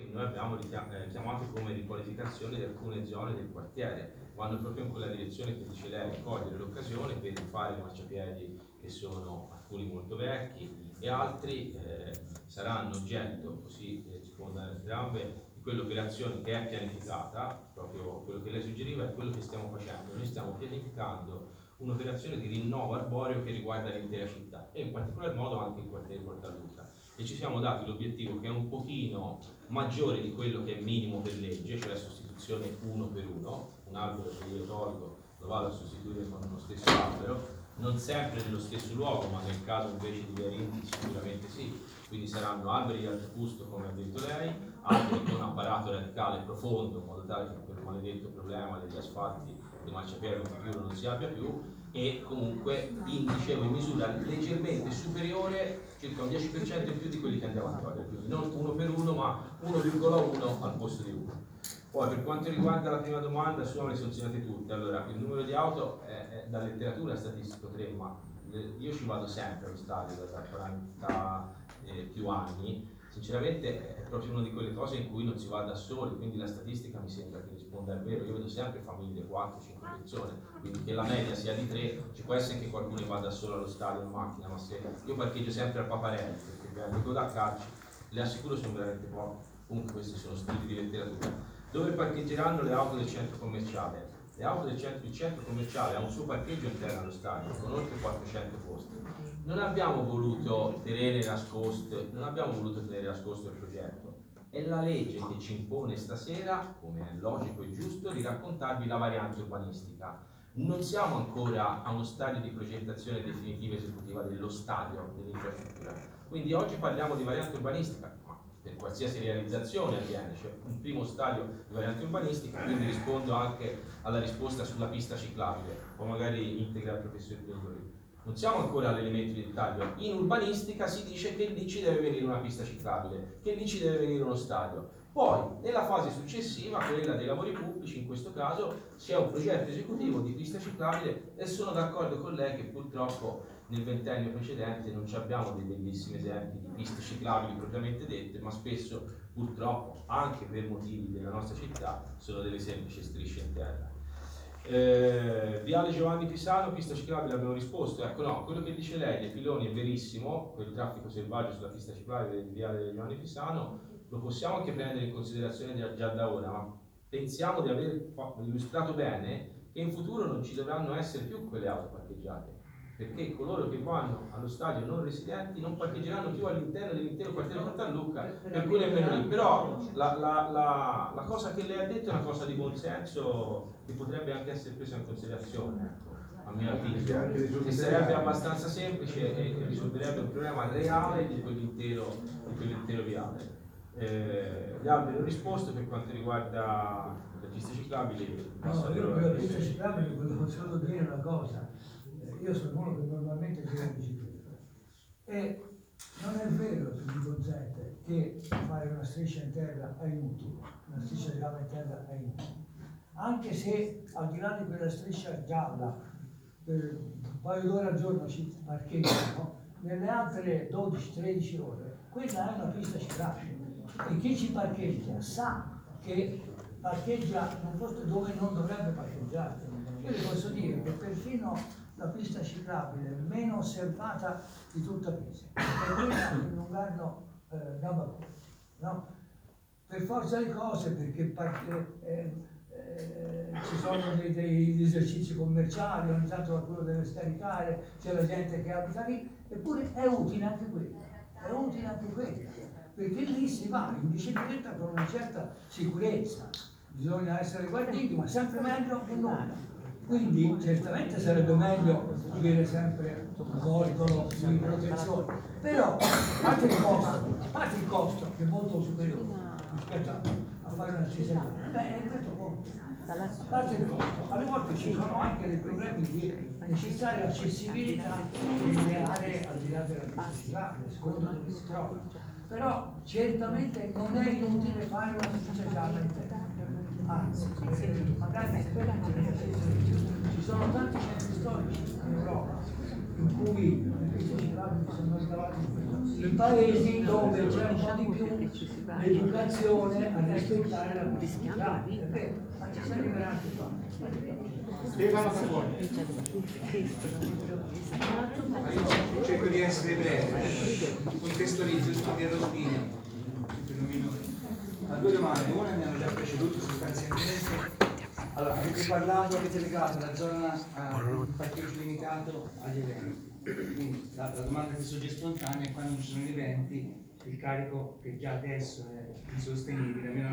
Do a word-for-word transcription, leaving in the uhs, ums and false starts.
noi abbiamo chiamato come riqualificazione di alcune zone del quartiere, vanno proprio in quella direzione che dice lei, cogliere l'occasione per rifare i marciapiedi che sono alcuni molto vecchi e altri eh, saranno oggetto, così eh, risponda entrambe, di quell'operazione che è pianificata, proprio quello che lei suggeriva è quello che stiamo facendo. Noi stiamo pianificando un'operazione di rinnovo arboreo che riguarda l'intera città e in particolar modo anche il quartiere Portaluca, e ci siamo dati l'obiettivo che è un pochino maggiore di quello che è minimo per legge, cioè la sostituzione uno per uno, un albero che io tolgo lo vado a sostituire con uno stesso albero, non sempre nello stesso luogo, ma nel caso invece di Via Rinti sicuramente sì, quindi saranno alberi di alto fusto come ha detto lei, alberi con apparato radicale profondo in modo tale che quel maledetto problema degli asfalti di marciapiede in futuro non si abbia più, e comunque in, dicevo, in misura leggermente superiore, circa un dieci per cento in più di quelli che andiamo a togliere, quindi non uno per uno ma uno virgola uno al posto di uno. Poi per quanto riguarda la prima domanda, sono le sanzionate tutte. Allora, il numero di auto è, è da letteratura statistico tre, ma io ci vado sempre allo stadio da quaranta eh, più anni. Sinceramente è proprio una di quelle cose in cui non si va da soli, quindi la statistica mi sembra che risponda al vero. Io vedo sempre famiglie, quattro cinque persone, quindi che la media sia di tre, ci può essere che qualcuno va da solo allo stadio in macchina, ma se io parcheggio sempre al Paparelli, perché vengo da calci, le assicuro sono veramente poche. Comunque questi sono studi di letteratura. Dove parcheggeranno le auto del centro commerciale? Le auto del centro, il centro commerciale ha un suo parcheggio interno allo stadio con oltre quattrocento posti. Non abbiamo voluto tenere nascosto, non abbiamo voluto tenere nascosto il progetto. È la legge che ci impone stasera, come è logico e giusto, di raccontarvi la variante urbanistica. Non siamo ancora a uno stadio di progettazione definitiva esecutiva dello stadio, dell'infrastruttura. Quindi oggi parliamo di variante urbanistica. Per qualsiasi realizzazione avviene, cioè un primo stadio di variante urbanistica, quindi rispondo anche alla risposta sulla pista ciclabile, o magari integra il professor Pellori. Non siamo ancora all'elemento di dettaglio. In urbanistica si dice che lì ci deve venire una pista ciclabile, che lì ci deve venire uno stadio. Poi, nella fase successiva, quella dei lavori pubblici, in questo caso, c'è un progetto esecutivo di pista ciclabile e sono d'accordo con lei che purtroppo nel ventennio precedente non abbiamo dei bellissimi esempi di piste ciclabili propriamente dette, ma spesso purtroppo anche per motivi della nostra città sono delle semplici strisce in terra. Eh, Viale Giovanni Pisano, pista ciclabile, abbiamo risposto. Ecco, no, quello che dice lei dei piloni è verissimo, quel traffico selvaggio sulla pista ciclabile di Viale Giovanni Pisano lo possiamo anche prendere in considerazione già da ora, ma pensiamo di aver illustrato bene che in futuro non ci dovranno essere più quelle auto parcheggiate, perché coloro che vanno allo stadio non residenti non parcheggeranno più all'interno dell'intero quartiere Portaluca, per cui nemmeno lì. Però la, la, la, la cosa che lei ha detto è una cosa di buon senso che potrebbe anche essere presa in considerazione, ecco, a mio avviso, che sarebbe abbastanza semplice e risolverebbe un problema reale di quell'intero, di quell'intero viale. Eh, gli alberi ho risposto. Per quanto riguarda le piste ciclabili, no, io per la pista ciclabile volevo solo dire una cosa. Io sono uno che normalmente gira in bicicletta e non è vero, se mi consente, che fare una striscia in terra è inutile, una striscia di lava in terra è inutile, anche se al di là di quella striscia gialla per un paio d'ore al giorno ci parcheggiano, nelle altre dodici tredici ore quella è una pista ciclabile e chi ci parcheggia sa che parcheggia in un posto dove non dovrebbe parcheggiare. Io le posso dire che perfino la pista ciclabile meno osservata di tutta Pisa è quella di Lungarno eh, Gamba, no? Per forza di cose, perché, perché eh, eh, ci sono dei, dei esercizi commerciali, ogni tanto qualcuno deve scaricare, c'è la gente che abita lì, eppure è utile anche quella, è utile anche quella, perché lì si va in bicicletta con una certa sicurezza, bisogna essere guardati, ma sempre meglio che nulla. Quindi certamente sarebbe meglio avere sempre un modulo di protezione, però a parte il costo, a parte il costo che è molto superiore rispetto a fare una decisione, beh, è detto conto. A parte il costo, alle volte ci sono anche dei problemi di necessaria accessibilità nelle aree al di là della pista ciclabile, secondo dove si trova. Però certamente non è inutile fare una pista gialla in terra. Anzi, eh, magari ci sono tanti centri storici in Europa in cui questi ciclabili sono scavati in paesi dove c'è un po' di più educazione a rispettare la comunità. Ma ci sarebbe anche qua. Stefano Sapone. Cerco di essere breve, contestualizzo il Piero Spina. Ha due domande, una mi hanno già preceduto sostanzialmente. Allora, avete parlato, avete legato la zona a un parcheggio limitato agli eventi. Quindi la, la domanda che sorge spontanea è: quando ci sono gli eventi, il carico che già adesso è insostenibile, almeno